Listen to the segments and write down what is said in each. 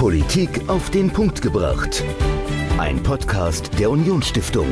Politik auf den Punkt gebracht. Ein Podcast der Unionsstiftung.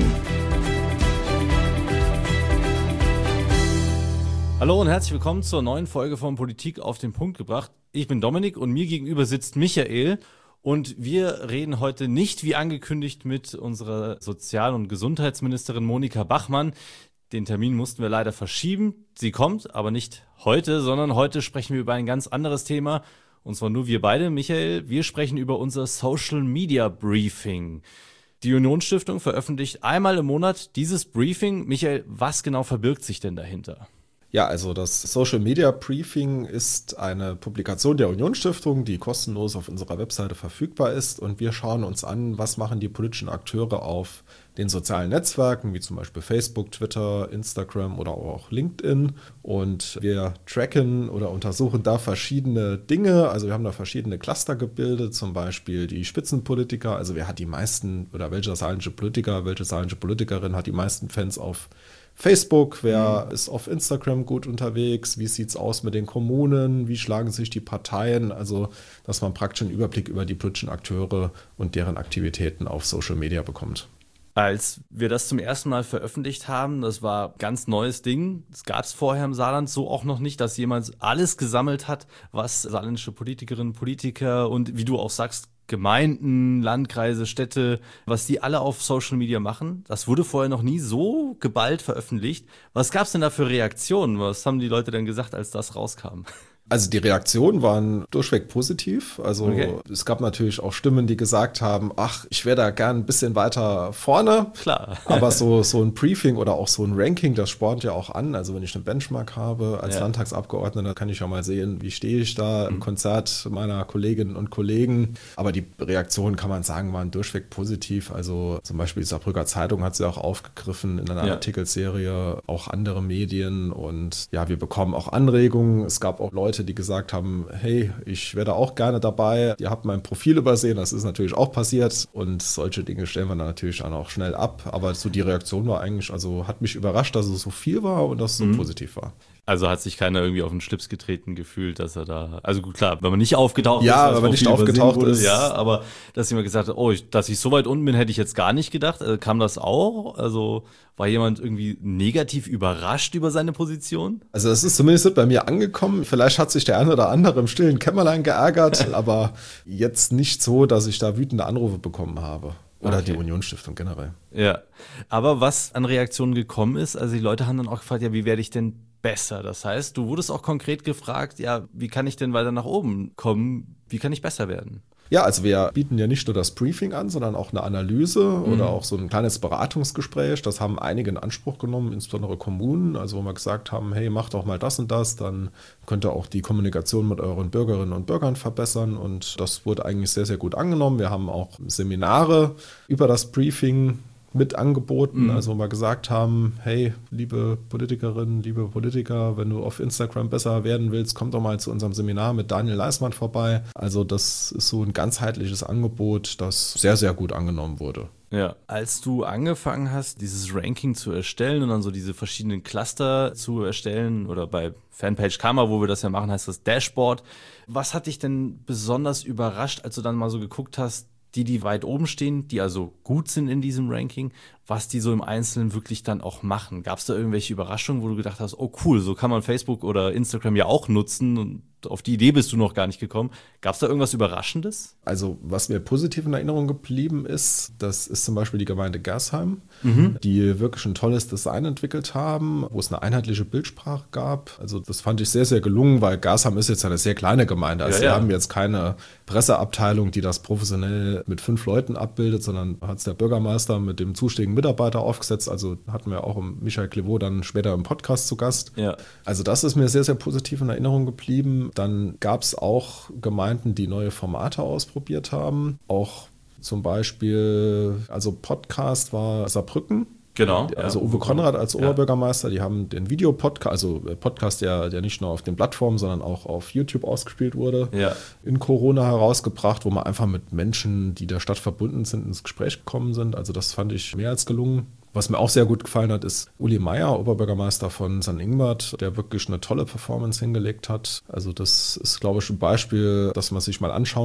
Hallo und herzlich willkommen zur neuen Folge von Politik auf den Punkt gebracht. Ich bin Dominik und mir gegenüber sitzt Michael. Und wir reden heute nicht, wie angekündigt, mit unserer Sozial- und Gesundheitsministerin Monika Bachmann. Den Termin mussten wir leider verschieben. Sie kommt, aber nicht heute, sondern heute sprechen wir über ein ganz anderes Thema. Und zwar nur wir beide, Michael. Wir sprechen über unser Social Media Briefing. Die Unionsstiftung veröffentlicht einmal im Monat dieses Briefing. Michael, was genau verbirgt sich denn dahinter? Ja, also das Social Media Briefing ist eine Publikation der Unionsstiftung, die kostenlos auf unserer Webseite verfügbar ist. Und wir schauen uns an, was machen die politischen Akteure auf den sozialen Netzwerken, wie zum Beispiel Facebook, Twitter, Instagram oder auch LinkedIn. Und wir tracken oder untersuchen da verschiedene Dinge. Also wir haben da verschiedene Cluster gebildet, zum Beispiel die Spitzenpolitiker. Also wer hat die meisten oder welcher saarländische Politiker, welche saarländische Politikerin hat die meisten Fans auf Facebook, wer ist auf Instagram gut unterwegs, wie sieht es aus mit den Kommunen, wie schlagen sich die Parteien, also dass man praktisch einen Überblick über die politischen Akteure und deren Aktivitäten auf Social Media bekommt. Als wir das zum ersten Mal veröffentlicht haben, das war ein ganz neues Ding. Das gab es vorher im Saarland so auch noch nicht, dass jemand alles gesammelt hat, was saarländische Politikerinnen, Politiker und wie du auch sagst, Gemeinden, Landkreise, Städte, was die alle auf Social Media machen. Das wurde vorher noch nie so geballt veröffentlicht. Was gab es denn da für Reaktionen? Was haben die Leute denn gesagt, als das rauskam? Also die Reaktionen waren durchweg positiv. Also Es gab natürlich auch Stimmen, die gesagt haben, ach, ich wäre da gern ein bisschen weiter vorne. Klar. Aber so ein Briefing oder auch so ein Ranking, das spornt ja auch an. Also wenn ich einen Benchmark habe als Landtagsabgeordneter, kann ich ja mal sehen, wie stehe ich da im Konzert meiner Kolleginnen und Kollegen. Aber die Reaktionen, kann man sagen, waren durchweg positiv. Also zum Beispiel die Saarbrücker Zeitung hat sie auch aufgegriffen in einer Artikelserie, auch andere Medien. Und ja, wir bekommen auch Anregungen. Es gab auch Leute, die gesagt haben, hey, ich wäre da auch gerne dabei. Ihr habt mein Profil übersehen, das ist natürlich auch passiert. Und solche Dinge stellen wir dann natürlich dann auch schnell ab. Aber so die Reaktion war eigentlich, also hat mich überrascht, dass es so viel war und dass es so positiv war. Also hat sich keiner irgendwie auf den Schlips getreten gefühlt, dass er da, also gut, klar, wenn man nicht aufgetaucht ist. Ja, wenn man nicht aufgetaucht ist. Ja, aber dass jemand gesagt hat, dass ich so weit unten bin, hätte ich jetzt gar nicht gedacht. Kam das auch? Also war jemand irgendwie negativ überrascht über seine Position? Also das ist zumindest bei mir angekommen. Vielleicht hat sich der eine oder andere im stillen Kämmerlein geärgert, aber jetzt nicht so, dass ich da wütende Anrufe bekommen habe. Oder die Unionsstiftung generell. Ja, aber was an Reaktionen gekommen ist, also die Leute haben dann auch gefragt, ja, wie werde ich denn besser? Das heißt, du wurdest auch konkret gefragt, ja, wie kann ich denn weiter nach oben kommen? Wie kann ich besser werden? Ja, also wir bieten ja nicht nur das Briefing an, sondern auch eine Analyse oder auch so ein kleines Beratungsgespräch. Das haben einige in Anspruch genommen, insbesondere Kommunen, also wo wir gesagt haben, hey, macht doch mal das und das, dann könnt ihr auch die Kommunikation mit euren Bürgerinnen und Bürgern verbessern und das wurde eigentlich sehr, sehr gut angenommen. Wir haben auch Seminare über das Briefing mit angeboten, also wo wir gesagt haben, hey, liebe Politikerinnen, liebe Politiker, wenn du auf Instagram besser werden willst, komm doch mal zu unserem Seminar mit Daniel Leismann vorbei. Also das ist so ein ganzheitliches Angebot, das sehr, sehr gut angenommen wurde. Ja, als du angefangen hast, dieses Ranking zu erstellen und dann so diese verschiedenen Cluster zu erstellen oder bei Fanpage Karma, wo wir das ja machen, heißt das Dashboard. Was hat dich denn besonders überrascht, als du dann mal so geguckt hast, die weit oben stehen, die also gut sind in diesem Ranking, was die so im Einzelnen wirklich dann auch machen? Gab es da irgendwelche Überraschungen, wo du gedacht hast, oh cool, so kann man Facebook oder Instagram ja auch nutzen und auf die Idee bist du noch gar nicht gekommen. Gab es da irgendwas Überraschendes? Also was mir positiv in Erinnerung geblieben ist, das ist zum Beispiel die Gemeinde Gersheim, die wirklich ein tolles Design entwickelt haben, wo es eine einheitliche Bildsprache gab. Also das fand ich sehr, sehr gelungen, weil Gersheim ist jetzt eine sehr kleine Gemeinde. Also wir haben jetzt keine Presseabteilung, die das professionell mit 5 Leuten abbildet, sondern hat es der Bürgermeister mit dem zuständigen Mitarbeiter aufgesetzt. Also hatten wir auch Michael Clevaux dann später im Podcast zu Gast. Ja. Also das ist mir sehr, sehr positiv in Erinnerung geblieben. Dann gab es auch Gemeinden, die neue Formate ausprobiert haben. Auch zum Beispiel, also Podcast war Saarbrücken. Genau. Also Uwe Konrad als Oberbürgermeister, die haben den Videopodcast, also Podcast, der nicht nur auf den Plattformen, sondern auch auf YouTube ausgespielt wurde, in Corona herausgebracht, wo man einfach mit Menschen, die der Stadt verbunden sind, ins Gespräch gekommen sind. Also das fand ich mehr als gelungen. Was mir auch sehr gut gefallen hat, ist Uli Meier, Oberbürgermeister von St. Ingbert, der wirklich eine tolle Performance hingelegt hat. Also das ist, glaube ich, ein Beispiel, das man sich mal anschauen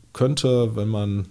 könnte, wenn man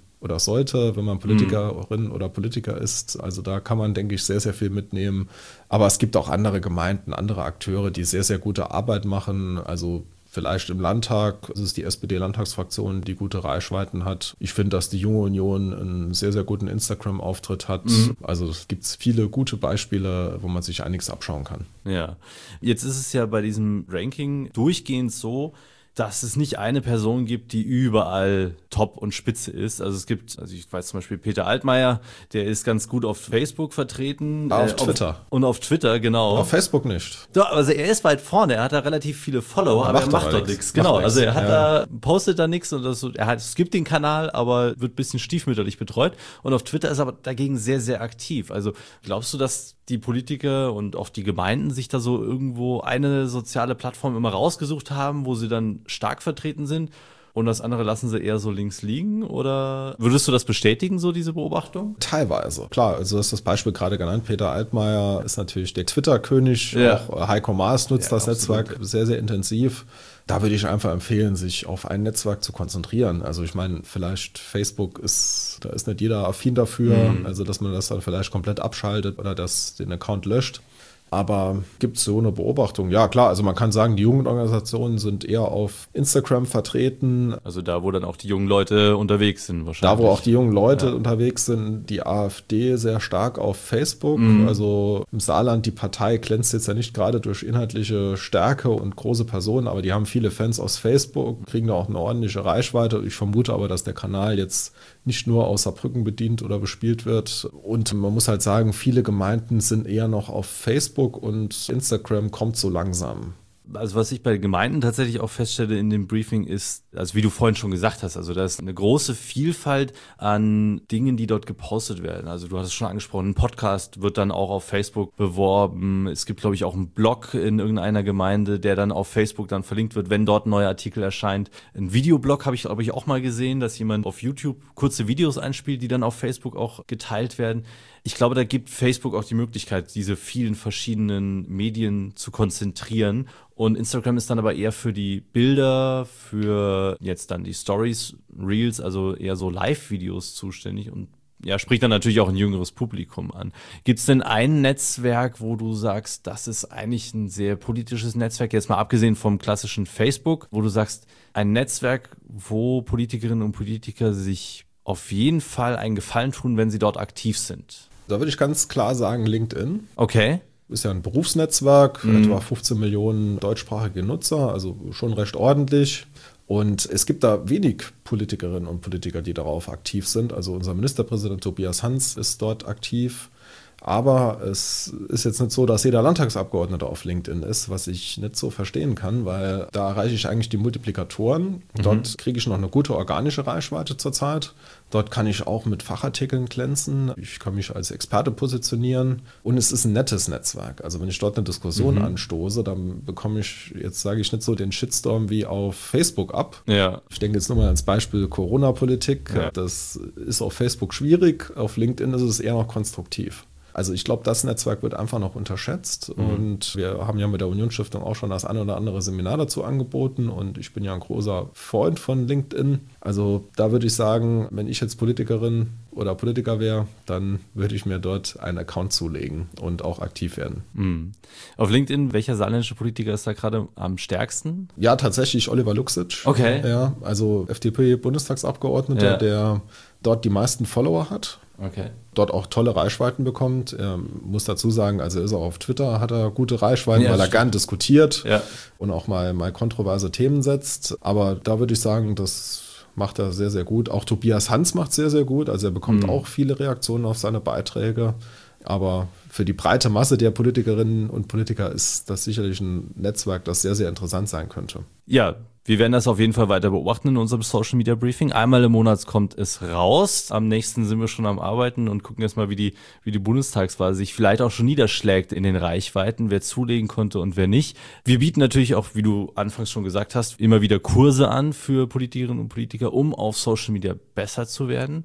Politikerin oder Politiker ist. Also da kann man, denke ich, sehr, sehr viel mitnehmen. Aber es gibt auch andere Gemeinden, andere Akteure, die sehr, sehr gute Arbeit machen. Also vielleicht im Landtag, es ist die SPD-Landtagsfraktion, die gute Reichweiten hat. Ich finde, dass die Junge Union einen sehr, sehr guten Instagram-Auftritt hat. Also es gibt viele gute Beispiele, wo man sich einiges abschauen kann. Ja, jetzt ist es ja bei diesem Ranking durchgehend so, dass es nicht eine Person gibt, die überall top und spitze ist. Also ich weiß zum Beispiel Peter Altmaier, der ist ganz gut auf Facebook vertreten. Auf Twitter. Und auf Twitter, genau. Auf Facebook nicht. Doch, also er ist weit vorne, er hat da relativ viele Follower, aber er macht dort nichts. Genau, also er hat postet da nichts und es gibt den Kanal, aber wird ein bisschen stiefmütterlich betreut. Und auf Twitter ist er aber dagegen sehr, sehr aktiv. Also glaubst du, dass die Politiker und auch die Gemeinden sich da so irgendwo eine soziale Plattform immer rausgesucht haben, wo sie dann stark vertreten sind und das andere lassen sie eher so links liegen? Oder würdest du das bestätigen, so diese Beobachtung? Teilweise. Klar, also du hast das Beispiel gerade genannt. Peter Altmaier ist natürlich der Twitter-König. Ja. Auch Heiko Maas nutzt das Netzwerk sehr, sehr intensiv. Da würde ich einfach empfehlen, sich auf ein Netzwerk zu konzentrieren. Also ich meine, vielleicht Facebook da ist nicht jeder affin dafür, also dass man das dann vielleicht komplett abschaltet oder den Account löscht. Aber gibt es so eine Beobachtung? Ja, klar, also man kann sagen, die Jugendorganisationen sind eher auf Instagram vertreten. Also da, wo dann auch die jungen Leute unterwegs sind wahrscheinlich. Da, wo auch die jungen Leute unterwegs sind, die AfD sehr stark auf Facebook. Also im Saarland, die Partei glänzt jetzt ja nicht gerade durch inhaltliche Stärke und große Personen, aber die haben viele Fans aus Facebook, kriegen da auch eine ordentliche Reichweite. Ich vermute aber, dass der Kanal jetzt nicht nur aus Saarbrücken bedient oder bespielt wird. Und man muss halt sagen, viele Gemeinden sind eher noch auf Facebook und Instagram kommt so langsam. Also was ich bei Gemeinden tatsächlich auch feststelle in dem Briefing ist, also wie du vorhin schon gesagt hast, also da ist eine große Vielfalt an Dingen, die dort gepostet werden. Also du hast es schon angesprochen, ein Podcast wird dann auch auf Facebook beworben. Es gibt, glaube ich, auch einen Blog in irgendeiner Gemeinde, der dann auf Facebook dann verlinkt wird, wenn dort ein neuer Artikel erscheint. Ein Videoblog habe ich, glaube ich, auch mal gesehen, dass jemand auf YouTube kurze Videos einspielt, die dann auf Facebook auch geteilt werden. Ich glaube, da gibt Facebook auch die Möglichkeit, diese vielen verschiedenen Medien zu konzentrieren. Und Instagram ist dann aber eher für die Bilder, für jetzt dann die Stories, Reels, also eher so Live-Videos zuständig und ja, spricht dann natürlich auch ein jüngeres Publikum an. Gibt es denn ein Netzwerk, wo du sagst, das ist eigentlich ein sehr politisches Netzwerk, jetzt mal abgesehen vom klassischen Facebook, wo du sagst, ein Netzwerk, wo Politikerinnen und Politiker sich auf jeden Fall einen Gefallen tun, wenn sie dort aktiv sind? Da würde ich ganz klar sagen, LinkedIn. Okay. Ist ja ein Berufsnetzwerk, etwa 15 Millionen deutschsprachige Nutzer, also schon recht ordentlich. Und es gibt da wenig Politikerinnen und Politiker, die darauf aktiv sind. Also unser Ministerpräsident Tobias Hans ist dort aktiv. Aber es ist jetzt nicht so, dass jeder Landtagsabgeordnete auf LinkedIn ist, was ich nicht so verstehen kann, weil da erreiche ich eigentlich die Multiplikatoren. Dort kriege ich noch eine gute organische Reichweite zurzeit. Dort kann ich auch mit Fachartikeln glänzen. Ich kann mich als Experte positionieren. Und es ist ein nettes Netzwerk. Also wenn ich dort eine Diskussion anstoße, dann bekomme ich, jetzt sage ich nicht so den Shitstorm wie auf Facebook ab. Ja. Ich denke jetzt nur mal ans Beispiel Corona-Politik. Ja. Das ist auf Facebook schwierig. Auf LinkedIn ist es eher noch konstruktiv. Also ich glaube, das Netzwerk wird einfach noch unterschätzt und wir haben ja mit der Unionsstiftung auch schon das eine oder andere Seminar dazu angeboten und ich bin ja ein großer Freund von LinkedIn. Also da würde ich sagen, wenn ich jetzt Politikerin oder Politiker wäre, dann würde ich mir dort einen Account zulegen und auch aktiv werden. Auf LinkedIn, welcher saarländische Politiker ist da gerade am stärksten? Ja, tatsächlich Oliver Luxic. Okay. Ja, also FDP-Bundestagsabgeordneter, der dort die meisten Follower hat. Okay. Dort auch tolle Reichweiten bekommt. Er muss dazu sagen, also er ist auch auf Twitter, hat er gute Reichweiten, weil er gern diskutiert und auch mal kontroverse Themen setzt. Aber da würde ich sagen, das macht er sehr, sehr gut. Auch Tobias Hans macht sehr, sehr gut. Also er bekommt auch viele Reaktionen auf seine Beiträge. Aber für die breite Masse der Politikerinnen und Politiker ist das sicherlich ein Netzwerk, das sehr, sehr interessant sein könnte. Ja, wir werden das auf jeden Fall weiter beobachten in unserem Social Media Briefing. Einmal im Monat kommt es raus. Am nächsten sind wir schon am Arbeiten und gucken jetzt mal, wie die Bundestagswahl sich vielleicht auch schon niederschlägt in den Reichweiten, wer zulegen konnte und wer nicht. Wir bieten natürlich auch, wie du anfangs schon gesagt hast, immer wieder Kurse an für Politikerinnen und Politiker, um auf Social Media besser zu werden.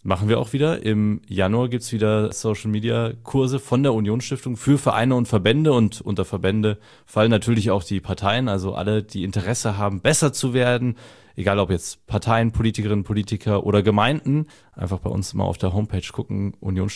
Machen wir auch wieder. Im Januar gibt es wieder Social-Media-Kurse von der Unionsstiftung für Vereine und Verbände. Und unter Verbände fallen natürlich auch die Parteien, also alle, die Interesse haben, besser zu werden. Egal ob jetzt Parteien, Politikerinnen, Politiker oder Gemeinden. Einfach bei uns mal auf der Homepage gucken,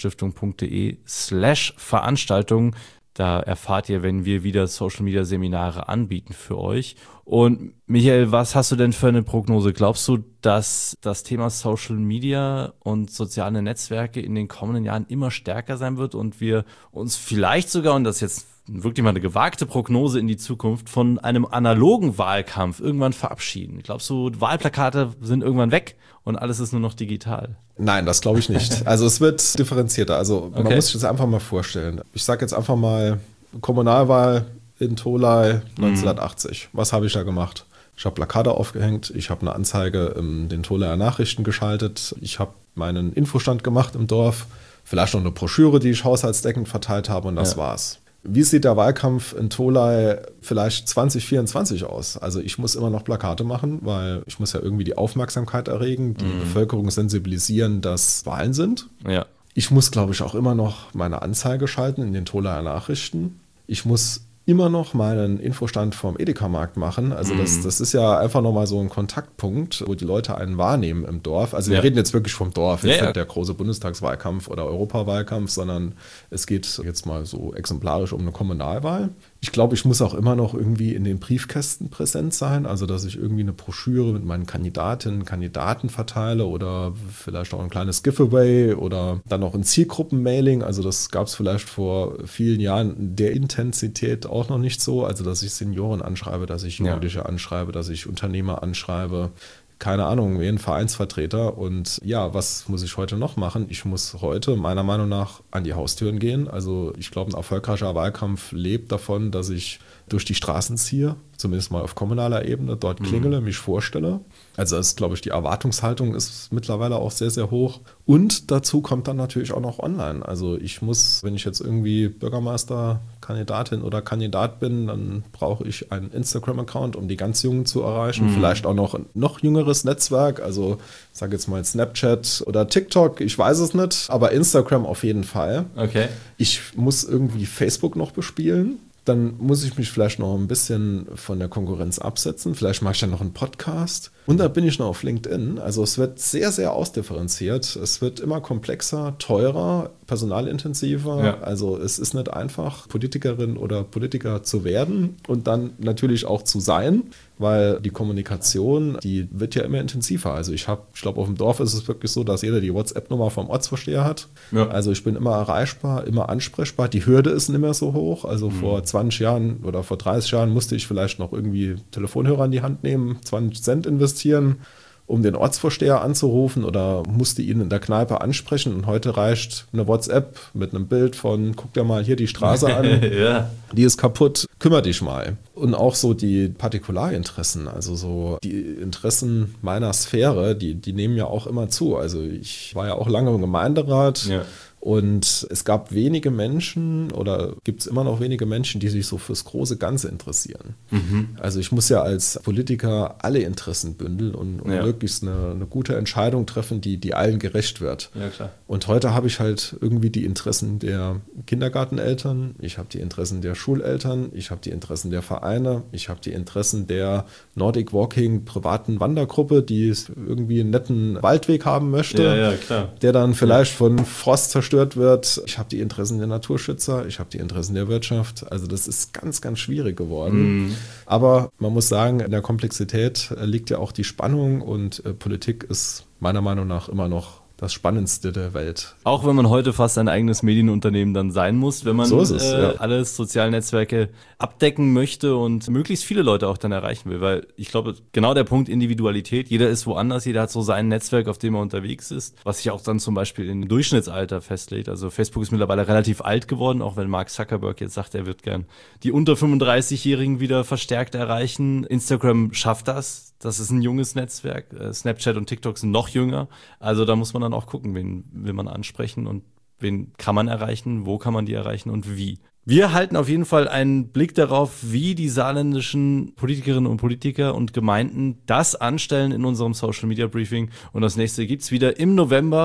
unionsstiftung.de/Veranstaltungen. Da erfahrt ihr, wenn wir wieder Social-Media-Seminare anbieten für euch. Und Michael, was hast du denn für eine Prognose? Glaubst du, dass das Thema Social-Media und soziale Netzwerke in den kommenden Jahren immer stärker sein wird und wir uns vielleicht sogar, und das ist jetzt wirklich mal eine gewagte Prognose in die Zukunft, von einem analogen Wahlkampf irgendwann verabschieden? Glaubst du, Wahlplakate sind irgendwann weg und alles ist nur noch digital? Nein, das glaube ich nicht. Also es wird differenzierter. Also man muss sich das einfach mal vorstellen. Ich sage jetzt einfach mal Kommunalwahl in Tholey 1980. Was habe ich da gemacht? Ich habe Plakate aufgehängt, ich habe eine Anzeige in den Tholeyer Nachrichten geschaltet, ich habe meinen Infostand gemacht im Dorf, vielleicht noch eine Broschüre, die ich haushaltsdeckend verteilt habe und das war's. Wie sieht der Wahlkampf in Tholey vielleicht 2024 aus? Also ich muss immer noch Plakate machen, weil ich muss ja irgendwie die Aufmerksamkeit erregen, die Bevölkerung sensibilisieren, dass Wahlen sind. Ja. Ich muss, glaube ich, auch immer noch meine Anzeige schalten in den Tholeyer Nachrichten. Ich muss immer noch meinen Infostand vom Edeka-Markt machen. Also das ist ja einfach nochmal so ein Kontaktpunkt, wo die Leute einen wahrnehmen im Dorf. Also wir reden jetzt wirklich vom Dorf, jetzt nicht der große Bundestagswahlkampf oder Europawahlkampf, sondern es geht jetzt mal so exemplarisch um eine Kommunalwahl. Ich glaube, ich muss auch immer noch irgendwie in den Briefkästen präsent sein, also dass ich irgendwie eine Broschüre mit meinen Kandidatinnen und Kandidaten verteile oder vielleicht auch ein kleines Giveaway oder dann noch ein Zielgruppenmailing. Also das gab es vielleicht vor vielen Jahren in der Intensität auch noch nicht so, also dass ich Senioren anschreibe, dass ich Jugendliche anschreibe, dass ich Unternehmer anschreibe. Keine Ahnung, jeden Vereinsvertreter. Und ja, was muss ich heute noch machen? Ich muss heute meiner Meinung nach an die Haustüren gehen. Also ich glaube, ein erfolgreicher Wahlkampf lebt davon, dass ich durch die Straßen ziehe, zumindest mal auf kommunaler Ebene, dort klingele, mich vorstelle. Also das ist, glaube ich, die Erwartungshaltung ist mittlerweile auch sehr, sehr hoch. Und dazu kommt dann natürlich auch noch online. Also ich muss, wenn ich jetzt irgendwie Bürgermeisterkandidatin oder Kandidat bin, dann brauche ich einen Instagram-Account, um die ganz Jungen zu erreichen. Vielleicht auch noch ein noch jüngeres Netzwerk, also ich sage jetzt mal Snapchat oder TikTok, ich weiß es nicht, aber Instagram auf jeden Fall. Okay. Ich muss irgendwie Facebook noch bespielen. Dann muss ich mich vielleicht noch ein bisschen von der Konkurrenz absetzen. Vielleicht mache ich dann noch einen Podcast. Und da bin ich noch auf LinkedIn. Also es wird sehr, sehr ausdifferenziert. Es wird immer komplexer, teurer, personalintensiver. Ja. Also es ist nicht einfach, Politikerin oder Politiker zu werden und dann natürlich auch zu sein, weil die Kommunikation, die wird ja immer intensiver. Also ich glaube, auf dem Dorf ist es wirklich so, dass jeder die WhatsApp-Nummer vom Ortsvorsteher hat. Ja. Also ich bin immer erreichbar, immer ansprechbar. Die Hürde ist nicht mehr so hoch. Also vor 20 Jahren oder vor 30 Jahren musste ich vielleicht noch irgendwie Telefonhörer in die Hand nehmen, 20 Cent investieren, um den Ortsvorsteher anzurufen oder musste ihn in der Kneipe ansprechen. Und heute reicht eine WhatsApp mit einem Bild von, guck dir mal hier die Straße an, die ist kaputt, kümmere dich mal. Und auch so die Partikularinteressen, also so die Interessen meiner Sphäre, die nehmen ja auch immer zu. Also ich war ja auch lange im Gemeinderat. Ja. Und es gab wenige Menschen oder gibt es immer noch wenige Menschen, die sich so fürs große Ganze interessieren. Also ich muss ja als Politiker alle Interessen bündeln und möglichst eine gute Entscheidung treffen, die allen gerecht wird. Ja, klar. Und heute habe ich halt irgendwie die Interessen der Kindergarteneltern, ich habe die Interessen der Schuleltern, ich habe die Interessen der Vereine, ich habe die Interessen der Nordic Walking privaten Wandergruppe, die irgendwie einen netten Waldweg haben möchte, der dann vielleicht von Frost zerstört wird. Ich habe die Interessen der Naturschützer, ich habe die Interessen der Wirtschaft. Also das ist ganz, ganz schwierig geworden. Aber man muss sagen, in der Komplexität liegt ja auch die Spannung und Politik ist meiner Meinung nach immer noch das Spannendste der Welt. Auch wenn man heute fast ein eigenes Medienunternehmen dann sein muss, wenn man alle sozialen Netzwerke abdecken möchte und möglichst viele Leute auch dann erreichen will. Weil ich glaube, genau der Punkt Individualität, jeder ist woanders, jeder hat so sein Netzwerk, auf dem er unterwegs ist, was sich auch dann zum Beispiel im Durchschnittsalter festlegt. Also Facebook ist mittlerweile relativ alt geworden, auch wenn Mark Zuckerberg jetzt sagt, er wird gern die unter 35-Jährigen wieder verstärkt erreichen. Instagram schafft das. Das ist ein junges Netzwerk. Snapchat und TikTok sind noch jünger. Also da muss man dann auch gucken, wen will man ansprechen und wen kann man erreichen, wo kann man die erreichen und wie. Wir halten auf jeden Fall einen Blick darauf, wie die saarländischen Politikerinnen und Politiker und Gemeinden das anstellen in unserem Social Media Briefing. Und das nächste gibt's wieder im November.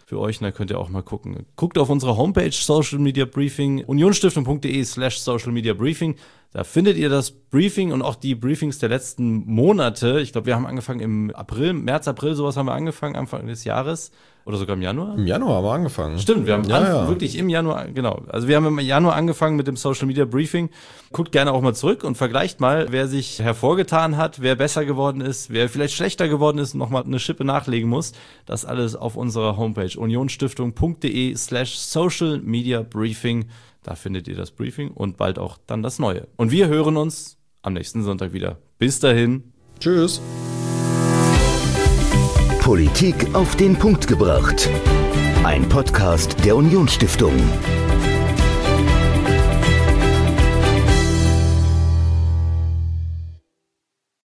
für euch. Und da könnt ihr auch mal gucken. Guckt auf unsere Homepage Social Media Briefing, unionstiftung.de/Social Media Briefing. Da findet ihr das Briefing und auch die Briefings der letzten Monate. Ich glaube, wir haben angefangen im März, April, sowas haben wir angefangen, Anfang des Jahres. Oder sogar im Januar? Im Januar haben wir angefangen. Stimmt, wir haben wirklich im Januar, genau. Also wir haben im Januar angefangen mit dem Social Media Briefing. Guckt gerne auch mal zurück und vergleicht mal, wer sich hervorgetan hat, wer besser geworden ist, wer vielleicht schlechter geworden ist und nochmal eine Schippe nachlegen muss. Das alles auf unserer Homepage unionstiftung.de/Social Media Briefing. Da findet ihr das Briefing und bald auch dann das Neue. Und wir hören uns am nächsten Sonntag wieder. Bis dahin. Tschüss. Politik auf den Punkt gebracht. Ein Podcast der Unionsstiftung.